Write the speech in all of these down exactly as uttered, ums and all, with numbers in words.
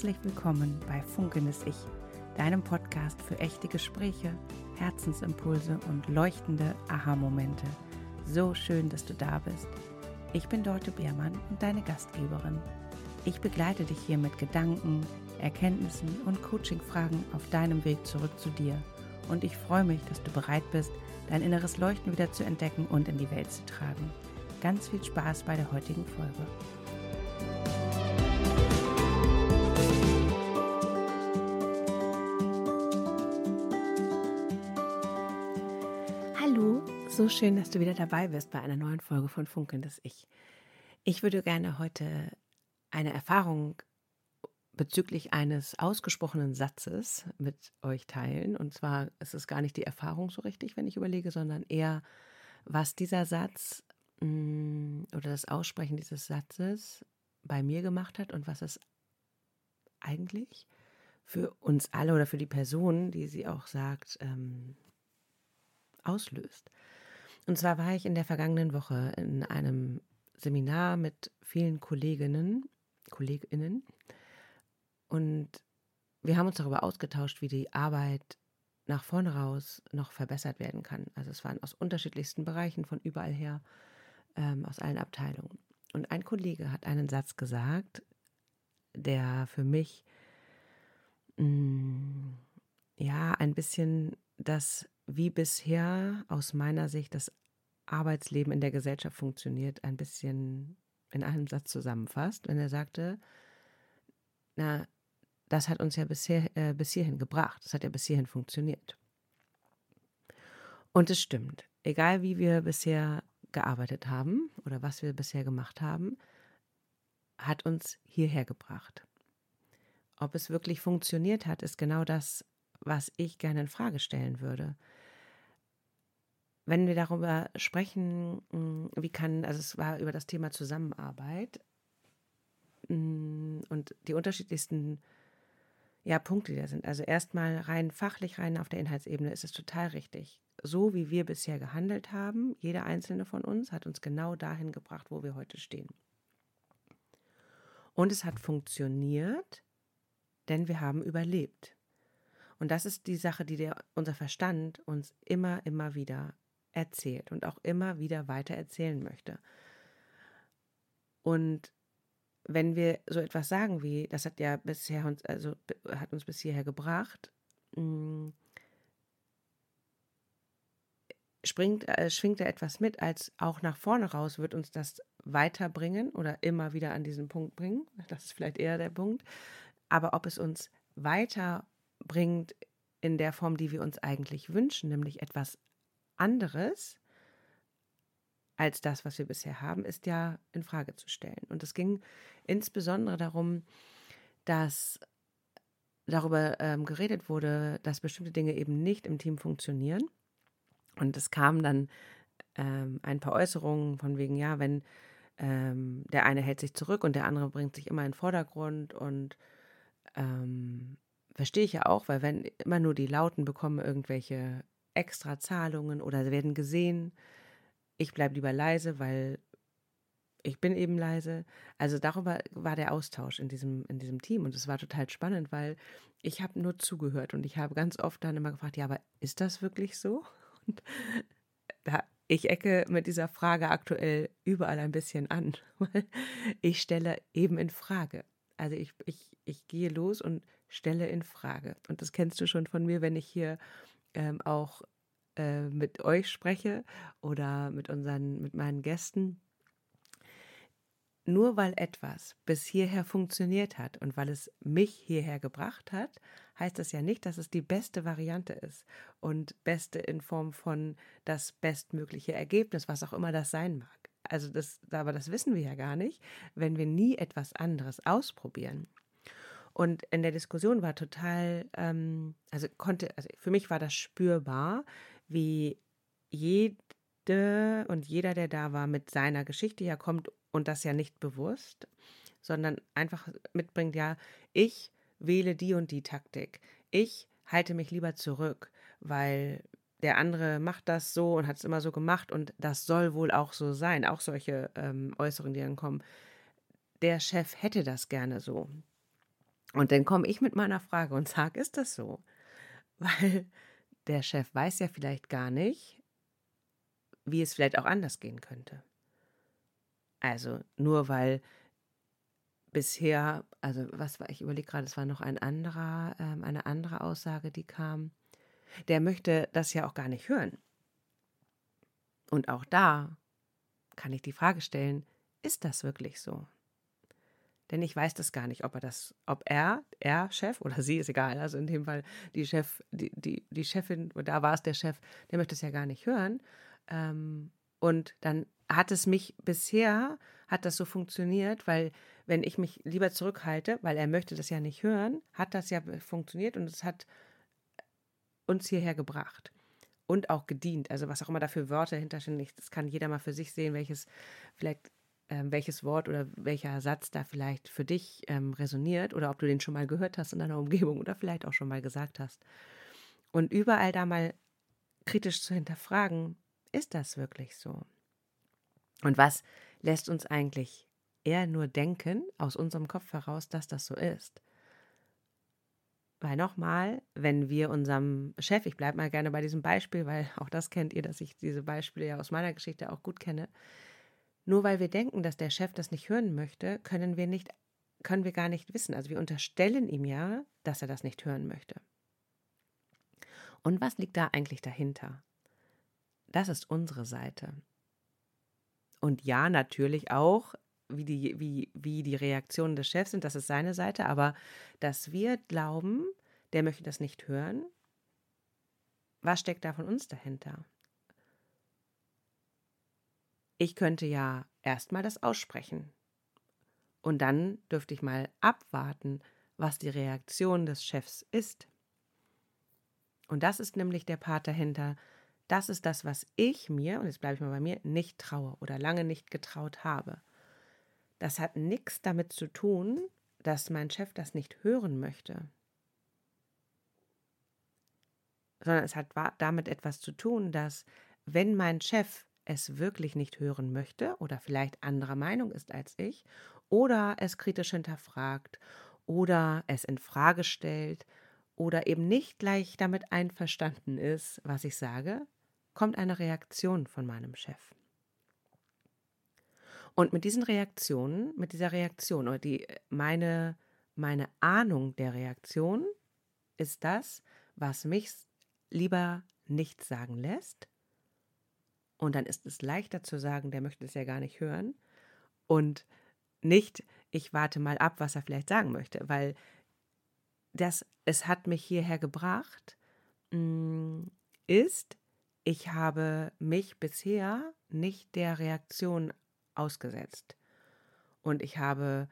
Herzlich willkommen bei Funkelndes Ich, deinem Podcast für echte Gespräche, Herzensimpulse und leuchtende Aha-Momente. So schön, dass du da bist. Ich bin Dorte Beermann und deine Gastgeberin. Ich begleite dich hier mit Gedanken, Erkenntnissen und Coaching-Fragen auf deinem Weg zurück zu dir. Und ich freue mich, dass du bereit bist, dein inneres Leuchten wieder zu entdecken und in die Welt zu tragen. Ganz viel Spaß bei der heutigen Folge. Hallo, so schön, dass du wieder dabei bist bei einer neuen Folge von Funkelndes Ich. Ich würde gerne heute eine Erfahrung bezüglich eines ausgesprochenen Satzes mit euch teilen. Und zwar ist es gar nicht die Erfahrung so richtig, wenn ich überlege, sondern eher, was dieser Satz mh, oder das Aussprechen dieses Satzes bei mir gemacht hat und was es eigentlich für uns alle oder für die Person, die sie auch sagt, ähm, auslöst. Und zwar war ich in der vergangenen Woche in einem Seminar mit vielen Kolleginnen, KollegInnen, und wir haben uns darüber ausgetauscht, wie die Arbeit nach vorne raus noch verbessert werden kann. Also es waren aus unterschiedlichsten Bereichen, von überall her, ähm, aus allen Abteilungen. Und ein Kollege hat einen Satz gesagt, der für mich mh, ja ein bisschen das, wie bisher aus meiner Sicht das Arbeitsleben in der Gesellschaft funktioniert, ein bisschen in einem Satz zusammenfasst, wenn er sagte, na, das hat uns ja bisher, äh, bis hierhin gebracht. Das hat ja bis hierhin funktioniert. Und es stimmt. Egal wie wir bisher gearbeitet haben oder was wir bisher gemacht haben, hat uns hierher gebracht. Ob es wirklich funktioniert hat, ist genau das, was ich gerne in Frage stellen würde. Wenn wir darüber sprechen, wie kann, also es war über das Thema Zusammenarbeit und die unterschiedlichsten Ja, Punkte, die da sind. Also erstmal rein fachlich, rein auf der Inhaltsebene ist es total richtig. So wie wir bisher gehandelt haben, jeder einzelne von uns hat uns genau dahin gebracht, wo wir heute stehen. Und es hat funktioniert, denn wir haben überlebt. Und das ist die Sache, die der, unser Verstand uns immer, immer wieder erzählt und auch immer wieder weiter erzählen möchte. Und wenn wir so etwas sagen wie, das hat ja bisher uns, also hat uns bis hierher gebracht, mh, springt, äh, schwingt da etwas mit, als auch nach vorne raus wird uns das weiterbringen oder immer wieder an diesen Punkt bringen. Das ist vielleicht eher der Punkt. Aber ob es uns weiterbringt in der Form, die wir uns eigentlich wünschen, nämlich etwas anderes als das, was wir bisher haben, ist ja in Frage zu stellen. Und es ging insbesondere darum, dass darüber ähm, geredet wurde, dass bestimmte Dinge eben nicht im Team funktionieren. Und es kamen dann ähm, ein paar Äußerungen von wegen, ja, wenn ähm, der eine hält sich zurück und der andere bringt sich immer in den Vordergrund. Und ähm, verstehe ich ja auch, weil wenn immer nur die Lauten bekommen irgendwelche extra Zahlungen oder sie werden gesehen, ich bleibe lieber leise, weil ich bin eben leise. Also darüber war der Austausch in diesem, in diesem Team. Und es war total spannend, weil ich habe nur zugehört und ich habe ganz oft dann immer gefragt, ja, aber ist das wirklich so? Und da, ich ecke mit dieser Frage aktuell überall ein bisschen an, weil ich stelle eben in Frage. Also ich, ich, ich gehe los und stelle in Frage. Und das kennst du schon von mir, wenn ich hier ähm, auch äh, mit euch spreche oder mit unseren, mit meinen Gästen. Nur weil etwas bis hierher funktioniert hat und weil es mich hierher gebracht hat, heißt das ja nicht, dass es die beste Variante ist und beste in Form von das bestmögliche Ergebnis, was auch immer das sein mag. Also das, aber das wissen wir ja gar nicht, wenn wir nie etwas anderes ausprobieren. Und in der Diskussion war total, ähm, also konnte, also für mich war das spürbar, wie jede und jeder, der da war, mit seiner Geschichte herkommt und das ja nicht bewusst, sondern einfach mitbringt, ja, ich wähle die und die Taktik. Ich halte mich lieber zurück, weil der andere macht das so und hat es immer so gemacht und das soll wohl auch so sein. Auch solche ähm, Äußerungen, die dann kommen. Der Chef hätte das gerne so. Und dann komme ich mit meiner Frage und sage, ist das so? Weil der Chef weiß ja vielleicht gar nicht, wie es vielleicht auch anders gehen könnte. Also nur weil bisher, also was war, ich überlege gerade, es war noch ein anderer, ähm, eine andere Aussage, die kam. Der möchte das ja auch gar nicht hören. Und auch da kann ich die Frage stellen, ist das wirklich so? Denn ich weiß das gar nicht, ob er das, ob er, er Chef oder sie, ist egal, also in dem Fall die Chef, die, die, die Chefin, oder da war es der Chef, der möchte es ja gar nicht hören. Ähm, und dann hat es mich bisher, hat das so funktioniert, weil wenn ich mich lieber zurückhalte, weil er möchte das ja nicht hören, hat das ja funktioniert und es hat uns hierher gebracht und auch gedient. Also was auch immer da für Wörter hinterstehen, ich- das kann jeder mal für sich sehen, welches vielleicht ähm, welches Wort oder welcher Satz da vielleicht für dich ähm, resoniert oder ob du den schon mal gehört hast in deiner Umgebung oder vielleicht auch schon mal gesagt hast. Und überall da mal kritisch zu hinterfragen, ist das wirklich so? Und was lässt uns eigentlich eher nur denken, aus unserem Kopf heraus, dass das so ist? Weil nochmal, wenn wir unserem Chef, ich bleibe mal gerne bei diesem Beispiel, weil auch das kennt ihr, dass ich diese Beispiele ja aus meiner Geschichte auch gut kenne. Nur weil wir denken, dass der Chef das nicht hören möchte, können wir nicht, können wir gar nicht wissen. Also wir unterstellen ihm ja, dass er das nicht hören möchte. Und was liegt da eigentlich dahinter? Das ist unsere Seite. Und ja, natürlich auch, wie die, wie, wie die Reaktionen des Chefs sind, das ist seine Seite, aber dass wir glauben, der möchte das nicht hören, was steckt da von uns dahinter? Ich könnte ja erstmal das aussprechen. Und dann dürfte ich mal abwarten, was die Reaktion des Chefs ist. Und das ist nämlich der Part dahinter. Das ist das, was ich mir, und jetzt bleibe ich mal bei mir, nicht traue oder lange nicht getraut habe. Das hat nichts damit zu tun, dass mein Chef das nicht hören möchte, sondern es hat damit etwas zu tun, dass wenn mein Chef es wirklich nicht hören möchte oder vielleicht anderer Meinung ist als ich oder es kritisch hinterfragt oder es in Frage stellt oder eben nicht gleich damit einverstanden ist, was ich sage, kommt eine Reaktion von meinem Chef. Und mit diesen Reaktionen, mit dieser Reaktion oder die meine meine Ahnung der Reaktion ist das, was mich lieber nicht sagen lässt. Und dann ist es leichter zu sagen, der möchte es ja gar nicht hören. Und nicht, ich warte mal ab, was er vielleicht sagen möchte, weil das, es hat mich hierher gebracht, mh, ist, ich habe mich bisher nicht der Reaktion ausgesetzt. Und ich habe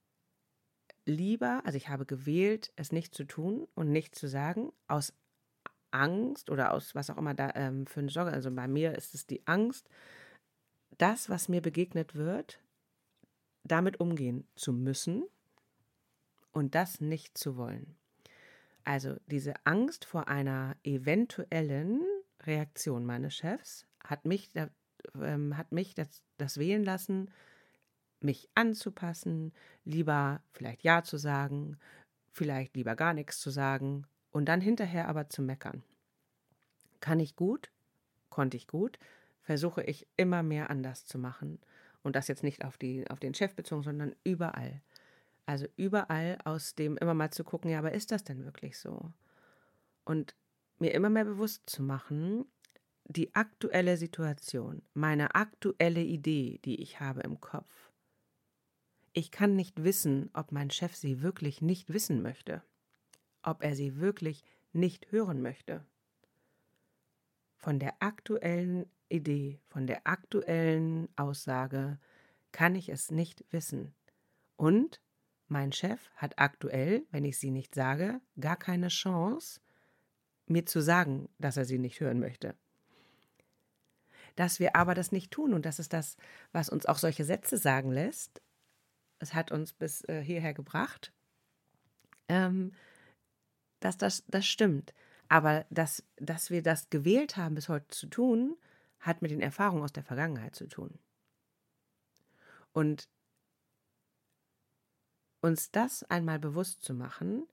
lieber, also ich habe gewählt, es nicht zu tun und nicht zu sagen, aus Angst oder aus was auch immer da ähm, für eine Sorge. Also bei mir ist es die Angst, das, was mir begegnet wird, damit umgehen zu müssen und das nicht zu wollen. Also diese Angst vor einer eventuellen Reaktion meines Chefs hat mich, ähm, hat mich das, das wählen lassen, mich anzupassen, lieber vielleicht Ja zu sagen, vielleicht lieber gar nichts zu sagen und dann hinterher aber zu meckern. Kann ich gut, konnte ich gut, versuche ich immer mehr anders zu machen. Und das jetzt nicht auf, die, auf den Chef bezogen, sondern überall. Also überall aus dem immer mal zu gucken, ja, aber ist das denn wirklich so? Und mir immer mehr bewusst zu machen, die aktuelle Situation, meine aktuelle Idee, die ich habe im Kopf. Ich kann nicht wissen, ob mein Chef sie wirklich nicht wissen möchte, ob er sie wirklich nicht hören möchte. Von der aktuellen Idee, von der aktuellen Aussage kann ich es nicht wissen. Und mein Chef hat aktuell, wenn ich sie nicht sage, gar keine Chance, mir zu sagen, dass er sie nicht hören möchte. Dass wir aber das nicht tun und das ist das, was uns auch solche Sätze sagen lässt. Es hat uns bis äh, hierher gebracht, ähm, dass das, das stimmt. Aber dass, dass wir das gewählt haben, bis heute zu tun, hat mit den Erfahrungen aus der Vergangenheit zu tun. Und, uns das einmal bewusst zu machen,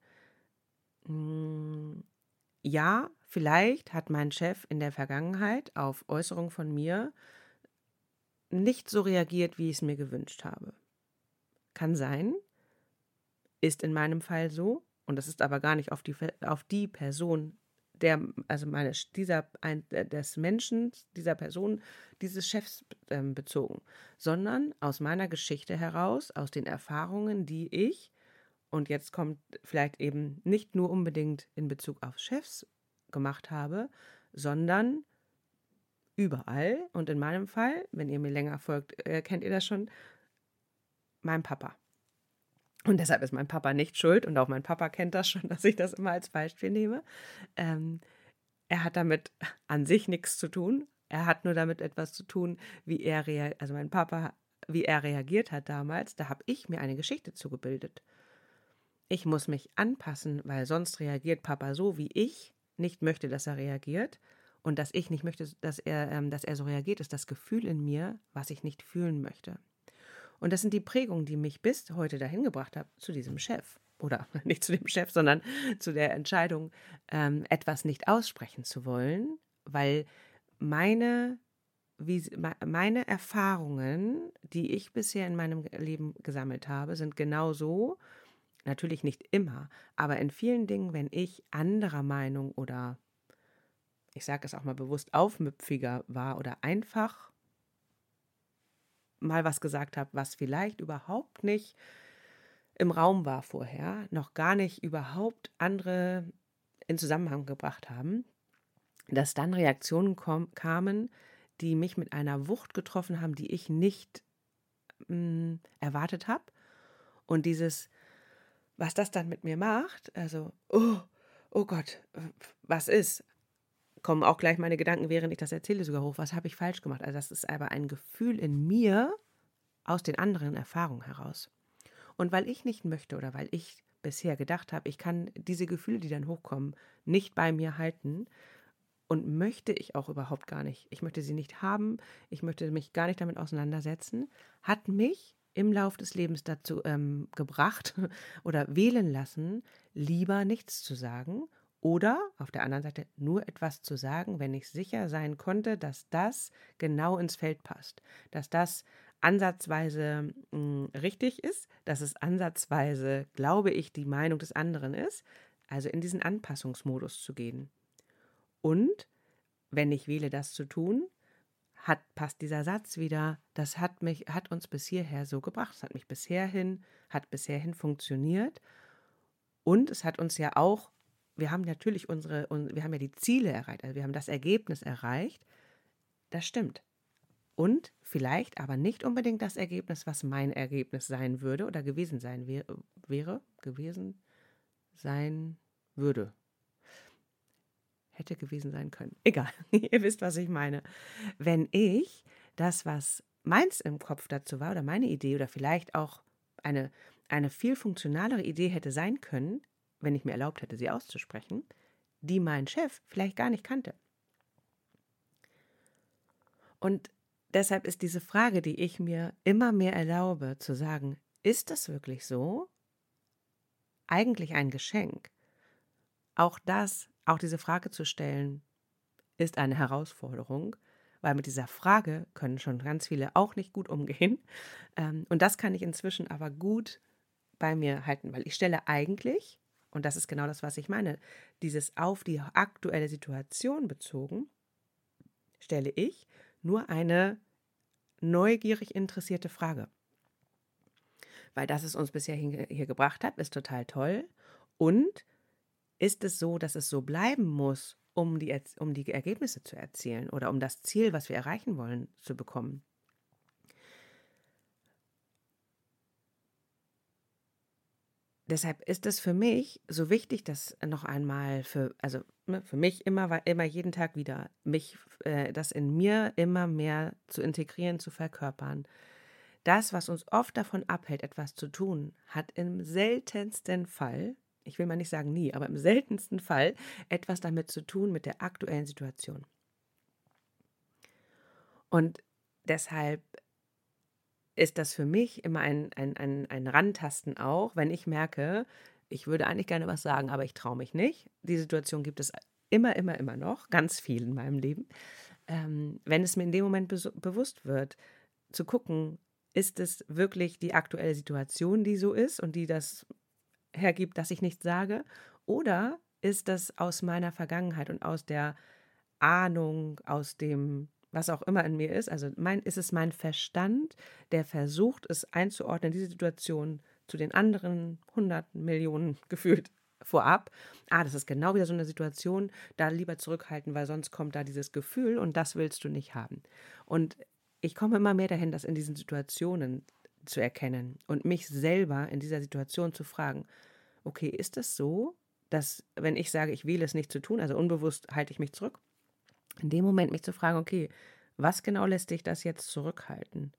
mm, ja, vielleicht hat mein Chef in der Vergangenheit auf Äußerungen von mir nicht so reagiert, wie ich es mir gewünscht habe. Kann sein, ist in meinem Fall so, und das ist aber gar nicht auf die, auf die Person, der, also meine, dieser, ein, des Menschen, dieser Person, dieses Chefs ähm, bezogen, sondern aus meiner Geschichte heraus, aus den Erfahrungen, die ich, und jetzt kommt vielleicht eben nicht nur unbedingt in Bezug auf Chefs gemacht habe, sondern überall. Und in meinem Fall, wenn ihr mir länger folgt, äh, kennt ihr das schon, mein Papa. Und deshalb ist mein Papa nicht schuld, und auch mein Papa kennt das schon, dass ich das immer als Beispiel nehme. Ähm, er hat damit an sich nichts zu tun. Er hat nur damit etwas zu tun, wie er rea- also mein Papa, wie er reagiert hat damals. Da habe ich mir eine Geschichte zugebildet. Ich muss mich anpassen, weil sonst reagiert Papa so, wie ich nicht möchte, dass er reagiert. Und dass ich nicht möchte, dass er, ähm, dass er so reagiert, ist das Gefühl in mir, was ich nicht fühlen möchte. Und das sind die Prägungen, die mich bis heute dahin gebracht haben, zu diesem Chef. Oder nicht zu dem Chef, sondern zu der Entscheidung, ähm, etwas nicht aussprechen zu wollen, weil meine, wie, meine Erfahrungen, die ich bisher in meinem Leben gesammelt habe, sind genau so, natürlich nicht immer, aber in vielen Dingen, wenn ich anderer Meinung oder, ich sage es auch mal bewusst, aufmüpfiger war oder einfach mal was gesagt habe, was vielleicht überhaupt nicht im Raum war vorher, noch gar nicht überhaupt andere in Zusammenhang gebracht haben, dass dann Reaktionen kom- kamen, die mich mit einer Wucht getroffen haben, die ich nicht mh, erwartet habe. Und dieses, was das dann mit mir macht, also, oh, oh Gott, was ist? Kommen auch gleich meine Gedanken, während ich das erzähle, sogar hoch. Was habe ich falsch gemacht? Also das ist aber ein Gefühl in mir aus den anderen Erfahrungen heraus. Und weil ich nicht möchte oder weil ich bisher gedacht habe, ich kann diese Gefühle, die dann hochkommen, nicht bei mir halten, und möchte ich auch überhaupt gar nicht. Ich möchte sie nicht haben, ich möchte mich gar nicht damit auseinandersetzen, hat mich im Lauf des Lebens dazu ähm, gebracht oder wählen lassen, lieber nichts zu sagen oder auf der anderen Seite nur etwas zu sagen, wenn ich sicher sein konnte, dass das genau ins Feld passt, dass das ansatzweise mh, richtig ist, dass es ansatzweise, glaube ich, die Meinung des anderen ist, also in diesen Anpassungsmodus zu gehen. Und wenn ich wähle, das zu tun, hat, passt dieser Satz wieder, das hat mich, hat uns bis hierher so gebracht, es hat mich bisher hin, hat bisher hin funktioniert, und es hat uns ja auch, wir haben natürlich unsere, wir haben ja die Ziele erreicht, also wir haben das Ergebnis erreicht, das stimmt. Und vielleicht aber nicht unbedingt das Ergebnis, was mein Ergebnis sein würde oder gewesen sein wär, wäre, gewesen sein würde. Hätte gewesen sein können. Egal, ihr wisst, was ich meine. Wenn ich das, was meins im Kopf dazu war oder meine Idee oder vielleicht auch eine, eine viel funktionalere Idee hätte sein können, wenn ich mir erlaubt hätte, sie auszusprechen, die mein Chef vielleicht gar nicht kannte. Und deshalb ist diese Frage, die ich mir immer mehr erlaube, zu sagen, ist das wirklich so? Eigentlich ein Geschenk. Auch das, auch diese Frage zu stellen, ist eine Herausforderung, weil mit dieser Frage können schon ganz viele auch nicht gut umgehen. Ähm, und das kann ich inzwischen aber gut bei mir halten, weil ich stelle eigentlich, und das ist genau das, was ich meine, dieses auf die aktuelle Situation bezogen, stelle ich nur eine neugierig interessierte Frage. Weil das es uns bisher hier, hier gebracht hat, ist total toll. Und ist es so, dass es so bleiben muss, um die, um die Ergebnisse zu erzielen oder um das Ziel, was wir erreichen wollen, zu bekommen? Deshalb ist es für mich so wichtig, dass noch einmal für, also ne, für mich immer, immer jeden Tag wieder, mich, äh, das in mir immer mehr zu integrieren, zu verkörpern. Das, was uns oft davon abhält, etwas zu tun, hat im seltensten Fall, ich will mal nicht sagen nie, aber im seltensten Fall etwas damit zu tun mit der aktuellen Situation. Und deshalb ist das für mich immer ein, ein, ein, ein Rantasten auch, wenn ich merke, ich würde eigentlich gerne was sagen, aber ich traue mich nicht. Die Situation gibt es immer, immer, immer noch, ganz viel in meinem Leben. Ähm, wenn es mir in dem Moment beso- bewusst wird, zu gucken, ist es wirklich die aktuelle Situation, die so ist und die das hergibt, dass ich nichts sage? Oder ist das aus meiner Vergangenheit und aus der Ahnung, aus dem, was auch immer in mir ist? Also mein, ist es mein Verstand, der versucht, es einzuordnen, diese Situation zu den anderen hunderten Millionen gefühlt vorab. Ah, das ist genau wieder so eine Situation, da lieber zurückhalten, weil sonst kommt da dieses Gefühl und das willst du nicht haben. Und ich komme immer mehr dahin, das in diesen Situationen zu erkennen und mich selber in dieser Situation zu fragen, okay, ist es so, dass wenn ich sage, ich wähle es nicht zu tun, also unbewusst halte ich mich zurück, in dem Moment mich zu fragen, okay, was genau lässt dich das jetzt zurückhalten?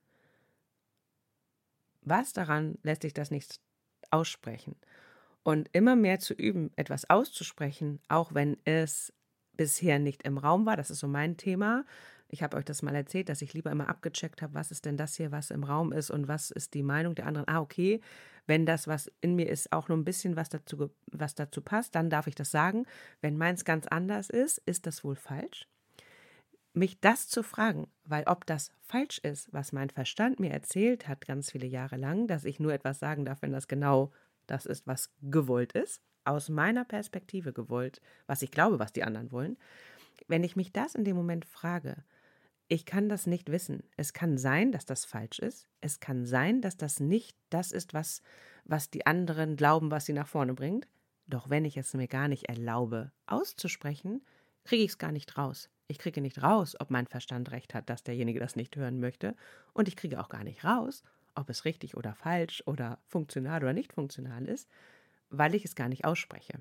Was daran lässt dich das nicht aussprechen? Und immer mehr zu üben, etwas auszusprechen, auch wenn es bisher nicht im Raum war. Das ist so mein Thema. Ich habe euch das mal erzählt, dass ich lieber immer abgecheckt habe, was ist denn das hier, was im Raum ist und was ist die Meinung der anderen. Ah, okay, wenn das, was in mir ist, auch nur ein bisschen was dazu, ge- was dazu passt, dann darf ich das sagen. Wenn meins ganz anders ist, ist das wohl falsch? Mich das zu fragen, weil ob das falsch ist, was mein Verstand mir erzählt hat, ganz viele Jahre lang, dass ich nur etwas sagen darf, wenn das genau das ist, was gewollt ist, aus meiner Perspektive gewollt, was ich glaube, was die anderen wollen. Wenn ich mich das in dem Moment frage, ich kann das nicht wissen. Es kann sein, dass das falsch ist. Es kann sein, dass das nicht das ist, was, was die anderen glauben, was sie nach vorne bringt. Doch wenn ich es mir gar nicht erlaube, auszusprechen, kriege ich es gar nicht raus. Ich kriege nicht raus, ob mein Verstand recht hat, dass derjenige das nicht hören möchte. Und ich kriege auch gar nicht raus, ob es richtig oder falsch oder funktional oder nicht funktional ist, weil ich es gar nicht ausspreche.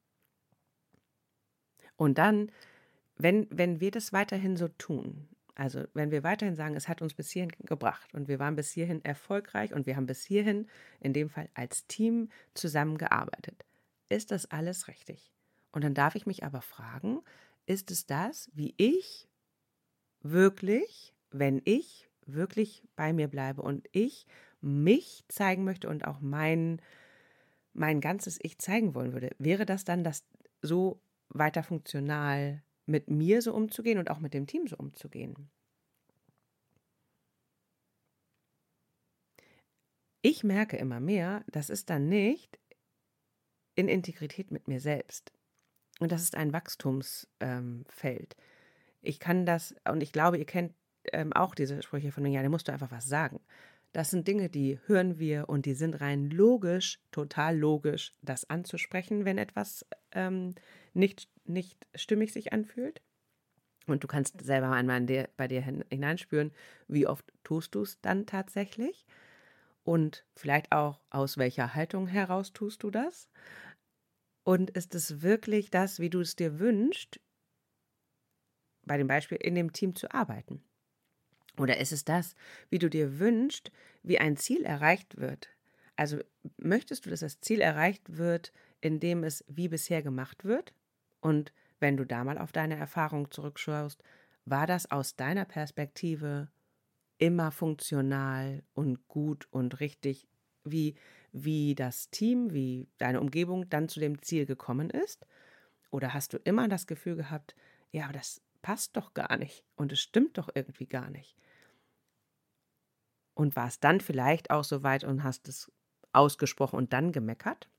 Und dann, wenn, wenn wir das weiterhin so tun, also wenn wir weiterhin sagen, es hat uns bis hierhin gebracht und wir waren bis hierhin erfolgreich und wir haben bis hierhin in dem Fall als Team zusammengearbeitet, ist das alles richtig? Und dann darf ich mich aber fragen, ist es das, wie ich wirklich, wenn ich wirklich bei mir bleibe und ich mich zeigen möchte und auch mein, mein ganzes Ich zeigen wollen würde, wäre das dann das so weiter funktional mit mir so umzugehen und auch mit dem Team so umzugehen? Ich merke immer mehr, das ist dann nicht in Integrität mit mir selbst. Und das ist ein Wachstumsfeld. Ähm, Feld. Ich kann das, und ich glaube, ihr kennt ähm, auch diese Sprüche von mir, ja, da musst du einfach was sagen. Das sind Dinge, die hören wir und die sind rein logisch, total logisch, das anzusprechen, wenn etwas ähm, nicht, nicht stimmig sich anfühlt. Und du kannst selber einmal in dir, bei dir hin- hineinspüren, wie oft tust du es dann tatsächlich und vielleicht auch aus welcher Haltung heraus tust du das. Und ist es wirklich das, wie du es dir wünschst, bei dem Beispiel in dem Team zu arbeiten? Oder ist es das, wie du dir wünschst, wie ein Ziel erreicht wird? Also möchtest du, dass das Ziel erreicht wird, indem es wie bisher gemacht wird? Und wenn du da mal auf deine Erfahrung zurückschaust, war das aus deiner Perspektive immer funktional und gut und richtig, wie, wie das Team, wie deine Umgebung dann zu dem Ziel gekommen ist? Oder hast du immer das Gefühl gehabt, ja, aber das passt doch gar nicht und es stimmt doch irgendwie gar nicht? Und warst dann vielleicht auch so weit und hast es ausgesprochen und dann gemeckert?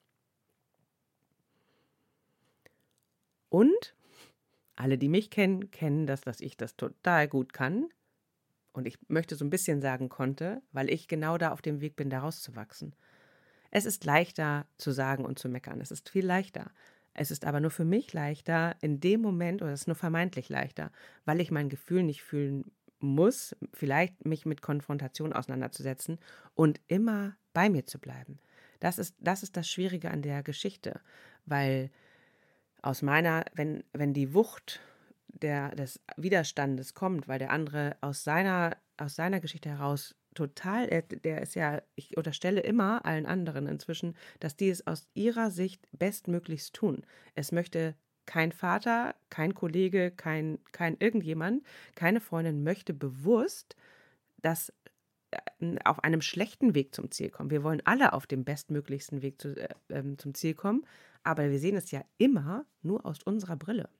Und alle, die mich kennen, kennen das, dass ich das total gut kann. Und ich möchte so ein bisschen sagen konnte, weil ich genau da auf dem Weg bin, da rauszuwachsen. Es ist leichter zu sagen und zu meckern. Es ist viel leichter. Es ist aber nur für mich leichter in dem Moment, oder es ist nur vermeintlich leichter, weil ich mein Gefühl nicht fühlen muss, vielleicht mich mit Konfrontation auseinanderzusetzen und immer bei mir zu bleiben. Das ist, das ist das Schwierige an der Geschichte, weil aus meiner, wenn, wenn die Wucht der, des Widerstandes kommt, weil der andere aus seiner, aus seiner Geschichte heraus total, er, der ist ja, ich unterstelle immer allen anderen inzwischen, dass die es aus ihrer Sicht bestmöglichst tun. Es möchte kein Vater, kein Kollege, kein, kein irgendjemand, keine Freundin möchte bewusst, dass äh, auf einem schlechten Weg zum Ziel kommen. Wir wollen alle auf dem bestmöglichsten Weg zu, äh, ähm, zum Ziel kommen, aber wir sehen es ja immer nur aus unserer Brille.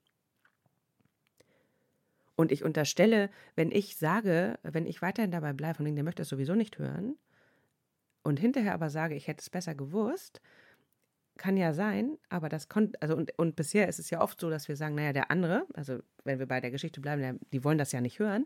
Und ich unterstelle, wenn ich sage, wenn ich weiterhin dabei bleibe, von wegen, der möchte das sowieso nicht hören, und hinterher aber sage, ich hätte es besser gewusst, kann ja sein, aber das konnte, also und, und bisher ist es ja oft so, dass wir sagen, naja, der andere, also wenn wir bei der Geschichte bleiben, der, die wollen das ja nicht hören.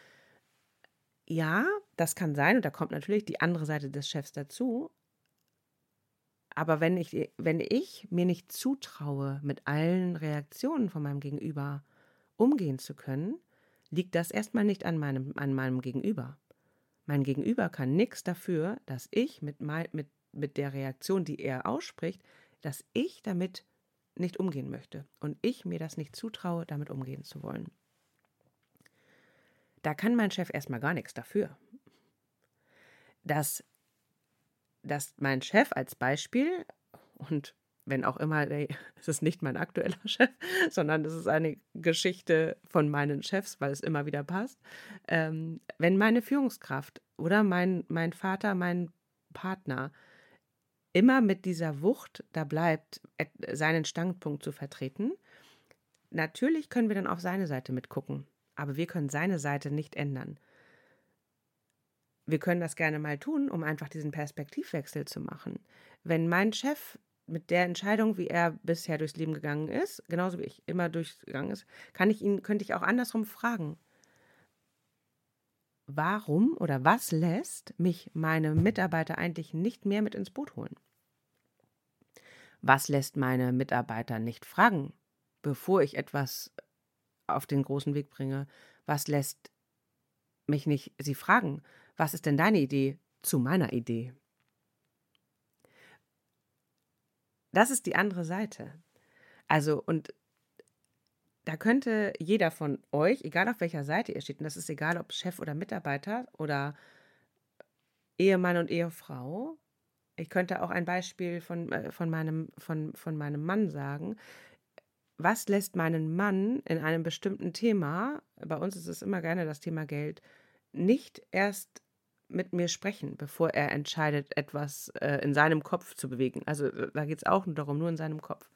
Ja, das kann sein und da kommt natürlich die andere Seite des Chefs dazu. Aber wenn ich, wenn ich mir nicht zutraue, mit allen Reaktionen von meinem Gegenüber umgehen zu können, liegt das erstmal nicht an meinem, an meinem Gegenüber. Mein Gegenüber kann nichts dafür, dass ich mit, mein, mit, mit der Reaktion, die er ausspricht, dass ich damit nicht umgehen möchte und ich mir das nicht zutraue, damit umgehen zu wollen. Da kann mein Chef erstmal gar nichts dafür. Dass, dass mein Chef als Beispiel, und wenn auch immer, es ist nicht mein aktueller Chef, sondern es ist eine Geschichte von meinen Chefs, weil es immer wieder passt. Ähm, wenn meine Führungskraft oder mein, mein Vater, mein Partner immer mit dieser Wucht da bleibt, seinen Standpunkt zu vertreten, natürlich können wir dann auf seine Seite mitgucken, aber wir können seine Seite nicht ändern. Wir können das gerne mal tun, um einfach diesen Perspektivwechsel zu machen. Wenn mein Chef mit der Entscheidung, wie er bisher durchs Leben gegangen ist, genauso wie ich immer durchgegangen ist, kann ich ihn, könnte ich auch andersrum fragen. Warum oder was lässt mich meine Mitarbeiter eigentlich nicht mehr mit ins Boot holen? Was lässt meine Mitarbeiter nicht fragen, bevor ich etwas auf den großen Weg bringe? Was lässt mich nicht sie fragen, was ist denn deine Idee zu meiner Idee? Das ist die andere Seite. Also, und da könnte jeder von euch, egal auf welcher Seite ihr steht, und das ist egal, ob Chef oder Mitarbeiter oder Ehemann und Ehefrau, ich könnte auch ein Beispiel von, äh, von, meinem, von, von meinem Mann sagen. Was lässt meinen Mann in einem bestimmten Thema, bei uns ist es immer gerne das Thema Geld, nicht erst mit mir sprechen, bevor er entscheidet, etwas äh, in seinem Kopf zu bewegen. Also äh, da geht es auch nur darum, nur in seinem Kopf.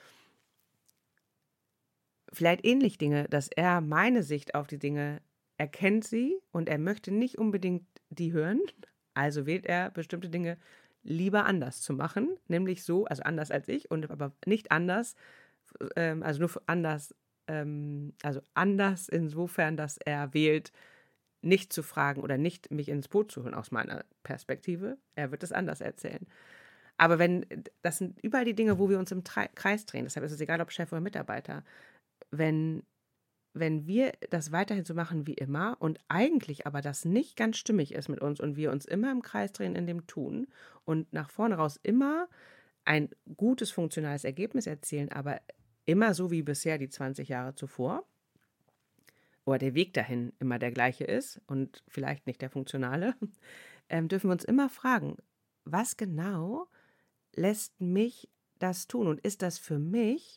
Vielleicht ähnlich Dinge, dass er meine Sicht auf die Dinge erkennt sie und er möchte nicht unbedingt die hören. Also wählt er bestimmte Dinge lieber anders zu machen, nämlich so, also anders als ich und aber nicht anders, ähm, also nur anders, ähm, also anders insofern, dass er wählt, nicht zu fragen oder nicht mich ins Boot zu holen aus meiner Perspektive. Er wird es anders erzählen. Aber wenn, das sind überall die Dinge, wo wir uns im Tre- Kreis drehen. Deshalb ist es egal, ob Chef oder Mitarbeiter. Wenn, wenn wir das weiterhin so machen wie immer und eigentlich aber das nicht ganz stimmig ist mit uns und wir uns immer im Kreis drehen in dem Tun und nach vorne raus immer ein gutes, funktionales Ergebnis erzielen, aber immer so wie bisher die zwanzig Jahre zuvor, oder der Weg dahin immer der gleiche ist und vielleicht nicht der funktionale, ähm, dürfen wir uns immer fragen, was genau lässt mich das tun und ist das für mich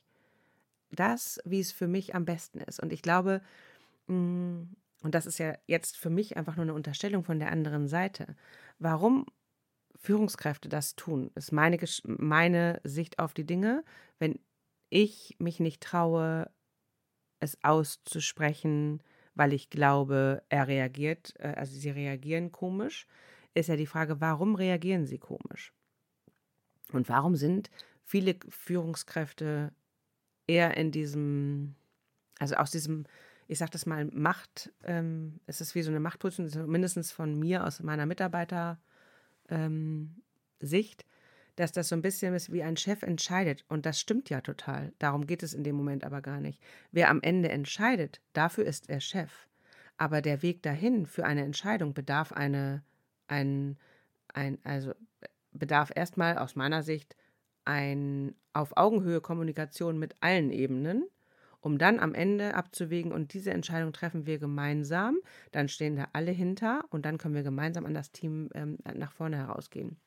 das, wie es für mich am besten ist? Und ich glaube, mh, und das ist ja jetzt für mich einfach nur eine Unterstellung von der anderen Seite, warum Führungskräfte das tun, ist meine, Gesch- meine Sicht auf die Dinge. Wenn ich mich nicht traue, es auszusprechen, weil ich glaube, er reagiert, äh, also sie reagieren komisch, ist ja die Frage, warum reagieren sie komisch? Und warum sind viele Führungskräfte eher in diesem, also aus diesem, ich sage das mal, Macht, ähm, es ist wie so eine Machtposition, mindestens von mir, aus meiner Mitarbeiter, ähm, Sicht, dass das so ein bisschen ist, wie ein Chef entscheidet. Und das stimmt ja total. Darum geht es in dem Moment aber gar nicht. Wer am Ende entscheidet, dafür ist er Chef. Aber der Weg dahin für eine Entscheidung bedarf eine, ein, ein, also bedarf erstmal aus meiner Sicht ein auf Augenhöhe Kommunikation mit allen Ebenen, um dann am Ende abzuwägen und diese Entscheidung treffen wir gemeinsam, dann stehen da alle hinter und dann können wir gemeinsam an das Team ähm, nach vorne herausgehen.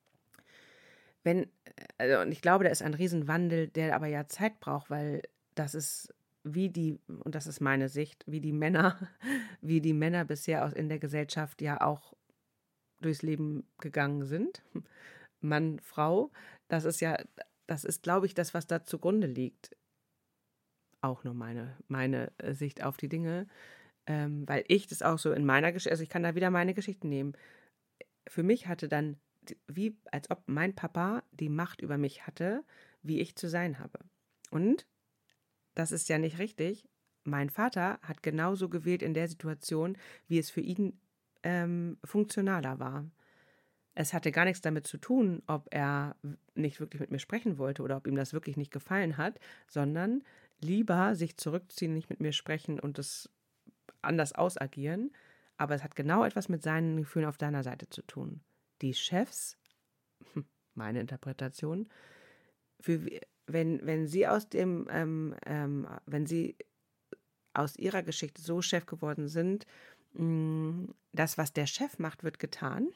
Wenn, also, und ich glaube, da ist ein Riesenwandel, der aber ja Zeit braucht, weil das ist wie die, und das ist meine Sicht, wie die Männer, wie die Männer bisher aus in der Gesellschaft ja auch durchs Leben gegangen sind, Mann, Frau, das ist ja, das ist, glaube ich, das, was da zugrunde liegt. Auch nur meine, meine äh, Sicht auf die Dinge, ähm, weil ich das auch so in meiner Geschichte, also ich kann da wieder meine Geschichten nehmen. Für mich hatte dann, die- wie als ob mein Papa die Macht über mich hatte, wie ich zu sein habe. Und das ist ja nicht richtig. Mein Vater hat genauso gewählt in der Situation, wie es für ihn ähm, funktionaler war. Es hatte gar nichts damit zu tun, ob er w- nicht wirklich mit mir sprechen wollte oder ob ihm das wirklich nicht gefallen hat, sondern lieber sich zurückziehen, nicht mit mir sprechen und es anders ausagieren. Aber es hat genau etwas mit seinen Gefühlen auf deiner Seite zu tun. Die Chefs, meine Interpretation, für, wie- wenn, wenn sie aus dem, ähm, ähm, wenn sie aus ihrer Geschichte so Chef geworden sind, mh, das, was der Chef macht, wird getan.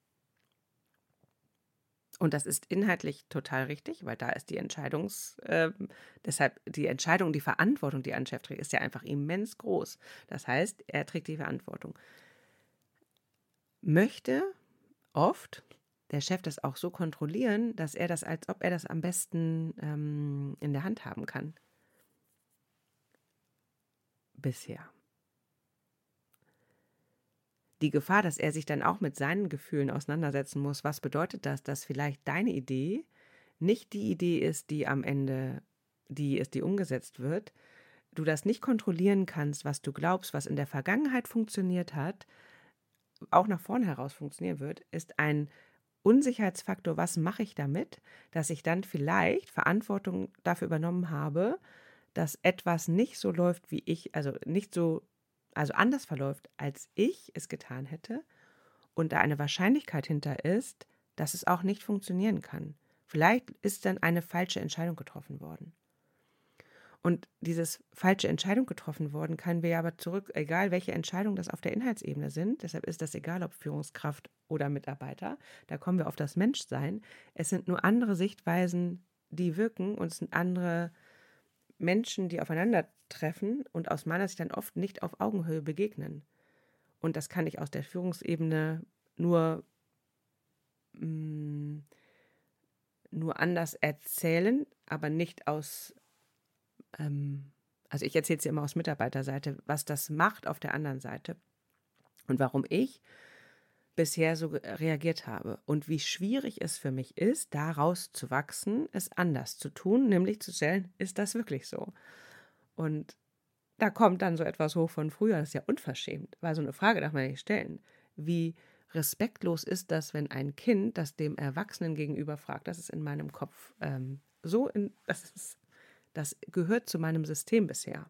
Und das ist inhaltlich total richtig, weil da ist die Entscheidungs, ähm, deshalb die Entscheidung, die Verantwortung, die ein Chef trägt, ist ja einfach immens groß. Das heißt, er trägt die Verantwortung. Möchte oft der Chef das auch so kontrollieren, dass er das, als ob er das am besten ähm, in der Hand haben kann. Bisher. Die Gefahr, dass er sich dann auch mit seinen Gefühlen auseinandersetzen muss, was bedeutet das, dass vielleicht deine Idee nicht die Idee ist, die am Ende die ist, die umgesetzt wird, du das nicht kontrollieren kannst, was du glaubst, was in der Vergangenheit funktioniert hat, auch nach vorne heraus funktionieren wird, ist ein Unsicherheitsfaktor, was mache ich damit, dass ich dann vielleicht Verantwortung dafür übernommen habe, dass etwas nicht so läuft, wie ich, also nicht so, also anders verläuft, als ich es getan hätte und da eine Wahrscheinlichkeit hinter ist, dass es auch nicht funktionieren kann. Vielleicht ist dann eine falsche Entscheidung getroffen worden. Und dieses falsche Entscheidung getroffen worden, können wir ja aber zurück, egal welche Entscheidungen das auf der Inhaltsebene sind, deshalb ist das egal, ob Führungskraft oder Mitarbeiter, da kommen wir auf das Menschsein. Es sind nur andere Sichtweisen, die wirken und es sind andere Menschen, die aufeinandertreffen und aus meiner Sicht dann oft nicht auf Augenhöhe begegnen. Und das kann ich aus der Führungsebene nur, mh, nur anders erzählen, aber nicht aus ähm, also ich erzähle es dir immer aus Mitarbeiterseite, was das macht auf der anderen Seite und warum ich bisher so reagiert habe und wie schwierig es für mich ist, daraus zu wachsen, es anders zu tun, nämlich zu stellen, ist das wirklich so? Und da kommt dann so etwas hoch von früher, das ist ja unverschämt, weil so eine Frage darf man nicht stellen. Wie respektlos ist das, wenn ein Kind, das dem Erwachsenen gegenüber fragt, das ist in meinem Kopf ähm, so, in, das ist das gehört zu meinem System bisher.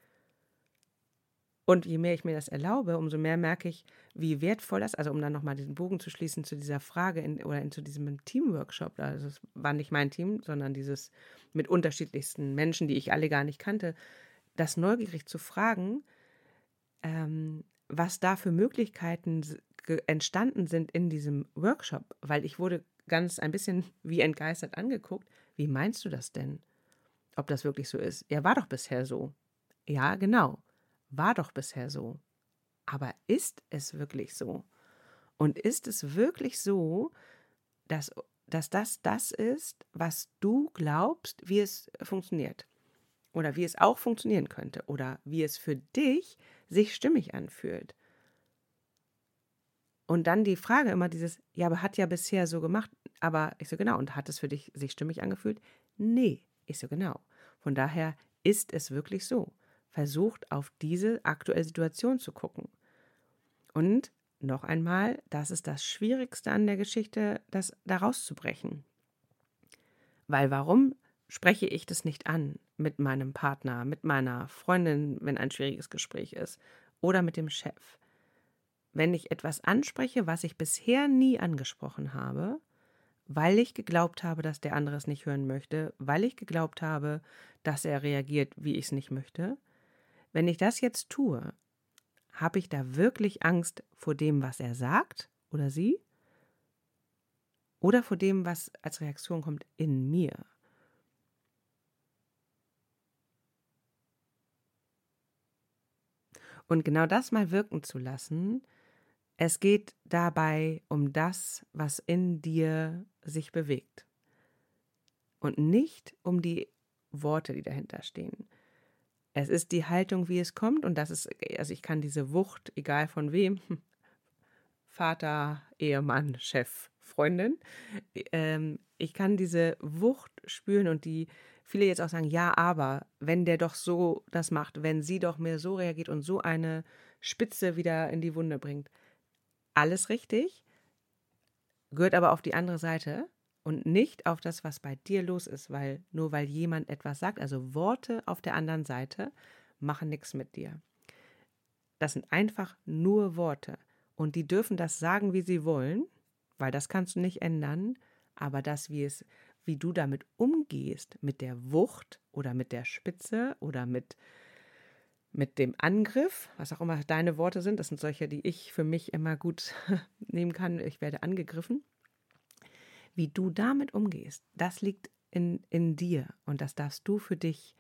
Und je mehr ich mir das erlaube, umso mehr merke ich, wie wertvoll das, also um dann nochmal diesen Bogen zu schließen zu dieser Frage in, oder in, zu diesem Teamworkshop, also es war nicht mein Team, sondern dieses mit unterschiedlichsten Menschen, die ich alle gar nicht kannte, das neugierig zu fragen, ähm, was da für Möglichkeiten entstanden sind in diesem Workshop, weil ich wurde ganz ein bisschen wie entgeistert angeguckt. Wie meinst du das denn? Ob das wirklich so ist? Ja, war doch bisher so. Ja, genau. War doch bisher so. Aber ist es wirklich so? Und ist es wirklich so, dass, dass das das ist, was du glaubst, wie es funktioniert? Oder wie es auch funktionieren könnte? Oder wie es für dich sich stimmig anfühlt? Und dann die Frage immer dieses, ja, aber hat ja bisher so gemacht, aber ich so, genau, und hat es für dich sich stimmig angefühlt? Nee, ich so, genau. Von daher ist es wirklich so. Versucht auf diese aktuelle Situation zu gucken. Und noch einmal, das ist das Schwierigste an der Geschichte, das da rauszubrechen. Weil warum spreche ich das nicht an mit meinem Partner, mit meiner Freundin, wenn ein schwieriges Gespräch ist, oder mit dem Chef? Wenn ich etwas anspreche, was ich bisher nie angesprochen habe, weil ich geglaubt habe, dass der andere es nicht hören möchte, weil ich geglaubt habe, dass er reagiert, wie ich es nicht möchte, wenn ich das jetzt tue, habe ich da wirklich Angst vor dem, was er sagt oder sie? Oder vor dem, was als Reaktion kommt in mir? Und genau das mal wirken zu lassen, Es geht dabei um das, was in dir sich bewegt und nicht um die Worte, die dahinter stehen. Es ist die Haltung, wie es kommt und das ist, also ich kann diese Wucht, egal von wem, Vater, Ehemann, Chef, Freundin, ähm, ich kann diese Wucht spüren und die viele jetzt auch sagen, ja, aber wenn der doch so das macht, wenn sie doch mir so reagiert und so eine Spitze wieder in die Wunde bringt. Alles richtig, gehört aber auf die andere Seite und nicht auf das, was bei dir los ist, weil nur weil jemand etwas sagt, also Worte auf der anderen Seite, machen nichts mit dir. Das sind einfach nur Worte und die dürfen das sagen, wie sie wollen, weil das kannst du nicht ändern, aber das, wie es, wie du damit umgehst, mit der Wucht oder mit der Spitze oder mit mit dem Angriff, was auch immer deine Worte sind, das sind solche, die ich für mich immer gut nehmen kann, ich werde angegriffen. Wie du damit umgehst, das liegt in, in dir und das darfst du für dich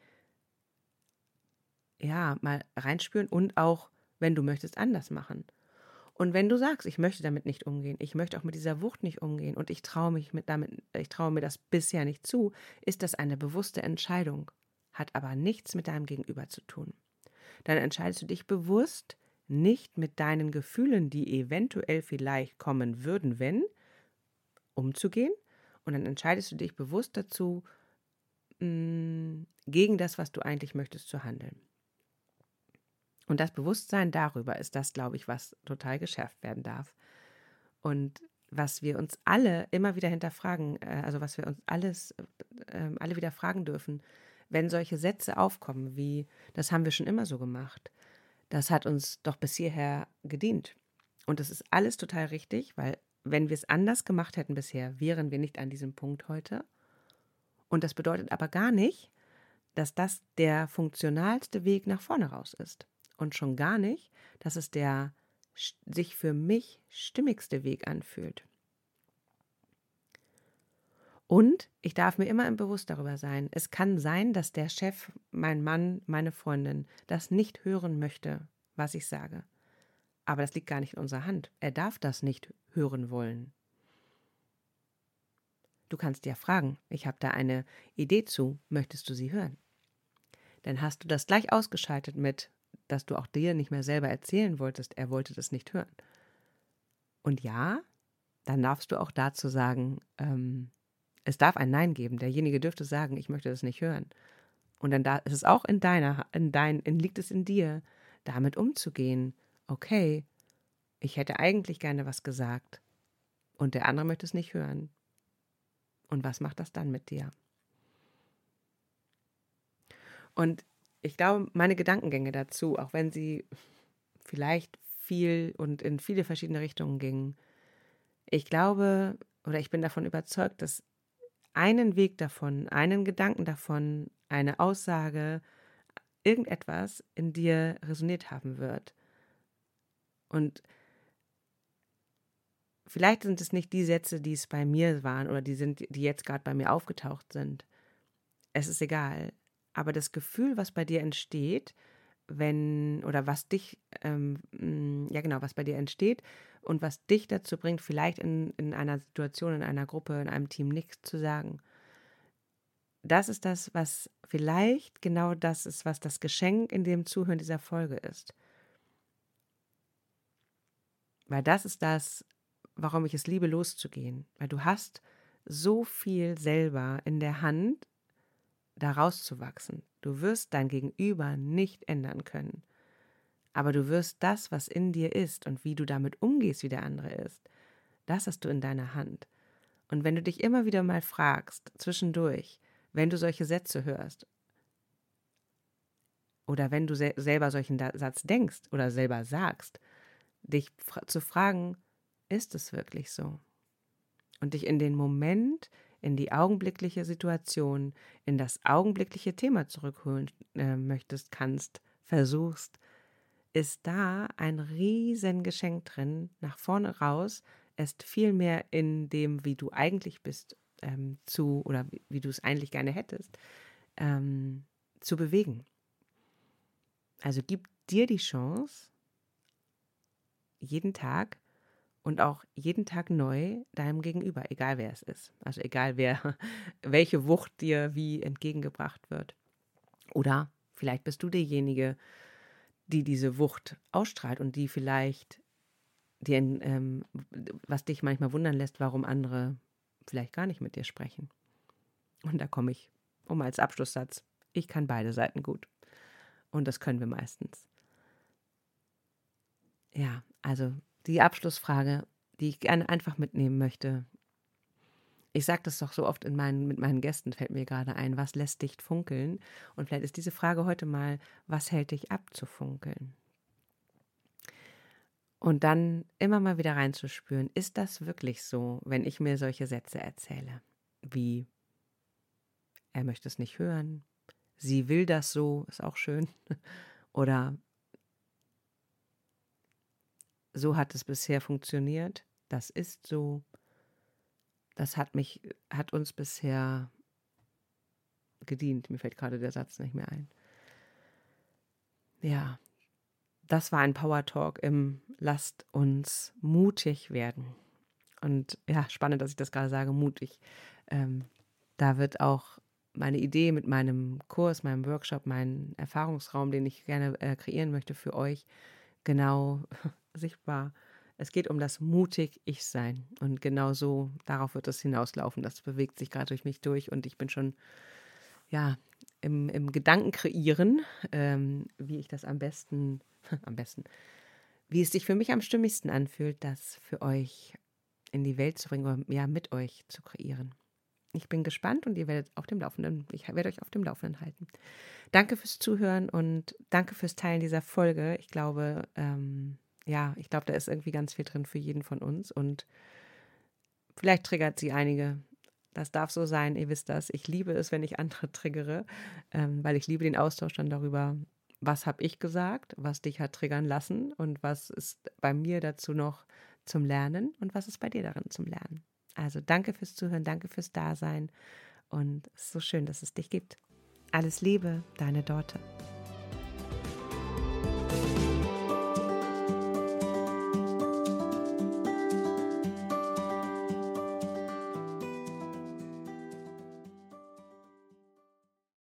ja mal reinspüren und auch, wenn du möchtest, anders machen. Und wenn du sagst, ich möchte damit nicht umgehen, ich möchte auch mit dieser Wucht nicht umgehen und ich traue mich mit damit, ich traue mir das bisher nicht zu, ist das eine bewusste Entscheidung, hat aber nichts mit deinem Gegenüber zu tun. Dann entscheidest du dich bewusst, nicht mit deinen Gefühlen, die eventuell vielleicht kommen würden, wenn, umzugehen. Und dann entscheidest du dich bewusst dazu, mh, gegen das, was du eigentlich möchtest, zu handeln. Und das Bewusstsein darüber ist das, glaube ich, was total geschärft werden darf. Und was wir uns alle immer wieder hinterfragen, äh, also was wir uns alles, äh, alle wieder fragen dürfen, wenn solche Sätze aufkommen, wie, das haben wir schon immer so gemacht, das hat uns doch bis hierher gedient. Und das ist alles total richtig, weil wenn wir es anders gemacht hätten bisher, wären wir nicht an diesem Punkt heute. Und das bedeutet aber gar nicht, dass das der funktionalste Weg nach vorne raus ist. Und schon gar nicht, dass es der sich für mich stimmigste Weg anfühlt. Und ich darf mir immer im Bewusst darüber sein, es kann sein, dass der Chef, mein Mann, meine Freundin, das nicht hören möchte, was ich sage. Aber das liegt gar nicht in unserer Hand. Er darf das nicht hören wollen. Du kannst ja fragen, ich habe da eine Idee zu, möchtest du sie hören? Dann hast du das gleich ausgeschaltet mit, dass du auch dir nicht mehr selber erzählen wolltest, er wollte das nicht hören. Und ja, dann darfst du auch dazu sagen, ähm, es darf ein Nein geben. Derjenige dürfte sagen, ich möchte das nicht hören. Und dann da, ist es auch in deiner, in dein, in, liegt es in dir, damit umzugehen. Okay, ich hätte eigentlich gerne was gesagt und der andere möchte es nicht hören. Und was macht das dann mit dir? Und ich glaube, meine Gedankengänge dazu, auch wenn sie vielleicht viel und in viele verschiedene Richtungen gingen, ich glaube oder ich bin davon überzeugt, dass einen Weg davon, einen Gedanken davon, eine Aussage, irgendetwas in dir resoniert haben wird. Und vielleicht sind es nicht die Sätze, die es bei mir waren oder die sind, die jetzt gerade bei mir aufgetaucht sind. Es ist egal. Aber das Gefühl, was bei dir entsteht, wenn, oder was dich, ähm, mh, ja genau, was bei dir entsteht und was dich dazu bringt, vielleicht in, in einer Situation, in einer Gruppe, in einem Team nichts zu sagen. Das ist das, was vielleicht genau das ist, was das Geschenk in dem Zuhören dieser Folge ist. Weil das ist das, warum ich es liebe, loszugehen. Weil du hast so viel selber in der Hand, da rauszuwachsen. Du wirst dein Gegenüber nicht ändern können. Aber du wirst das, was in dir ist und wie du damit umgehst, wie der andere ist, das hast du in deiner Hand. Und wenn du dich immer wieder mal fragst, zwischendurch, wenn du solche Sätze hörst, oder wenn du se- selber solchen da- Satz denkst oder selber sagst, dich fra- zu fragen, ist es wirklich so? Und dich in den Moment, in die augenblickliche Situation, in das augenblickliche Thema zurückholen äh, möchtest, kannst, versuchst, ist da ein Riesengeschenk drin, nach vorne raus, ist viel mehr in dem, wie du eigentlich bist, ähm, zu, oder wie, wie du es eigentlich gerne hättest, ähm, zu bewegen. Also gib dir die Chance, jeden Tag und auch jeden Tag neu deinem Gegenüber, egal wer es ist. Also egal wer, welche Wucht dir wie entgegengebracht wird. Oder vielleicht bist du derjenige, die diese Wucht ausstrahlt und die vielleicht dir, ähm, was dich manchmal wundern lässt, warum andere vielleicht gar nicht mit dir sprechen. Und da komme ich um als Abschlusssatz. Ich kann beide Seiten gut. Und das können wir meistens. Ja, also die Abschlussfrage, die ich gerne einfach mitnehmen möchte. Ich sage das doch so oft in meinen, mit meinen Gästen, fällt mir gerade ein, was lässt dich funkeln? Und vielleicht ist diese Frage heute mal, was hält dich ab zu funkeln? Und dann immer mal wieder reinzuspüren, ist das wirklich so, wenn ich mir solche Sätze erzähle? Wie, er möchte es nicht hören, sie will das so, ist auch schön. Oder so hat es bisher funktioniert, das ist so, das hat mich, hat uns bisher gedient. Mir fällt gerade der Satz nicht mehr ein. Ja, das war ein Power Talk im Lasst uns mutig werden. Und ja, spannend, dass ich das gerade sage, mutig. Ähm, da wird auch meine Idee mit meinem Kurs, meinem Workshop, meinem Erfahrungsraum, den ich gerne äh, kreieren möchte für euch, genau sichtbar. Es geht um das mutig Ich-Sein. Und genau so, darauf wird es hinauslaufen. Das bewegt sich gerade durch mich durch und ich bin schon, ja, im, im Gedanken kreieren, ähm, wie ich das am besten, am besten, wie es sich für mich am stimmigsten anfühlt, das für euch in die Welt zu bringen oder ja, mit euch zu kreieren. Ich bin gespannt und ihr werdet auf dem Laufenden, ich werde euch auf dem Laufenden halten. Danke fürs Zuhören und danke fürs Teilen dieser Folge. Ich glaube, ähm, ja, ich glaube, da ist irgendwie ganz viel drin für jeden von uns und vielleicht triggert sie einige. Das darf so sein, ihr wisst das. Ich liebe es, wenn ich andere triggere, ähm, weil ich liebe den Austausch dann darüber, was habe ich gesagt, was dich hat triggern lassen und was ist bei mir dazu noch zum Lernen und was ist bei dir darin zum Lernen. Also danke fürs Zuhören, danke fürs Dasein und es ist so schön, dass es dich gibt. Alles Liebe, deine Dorte.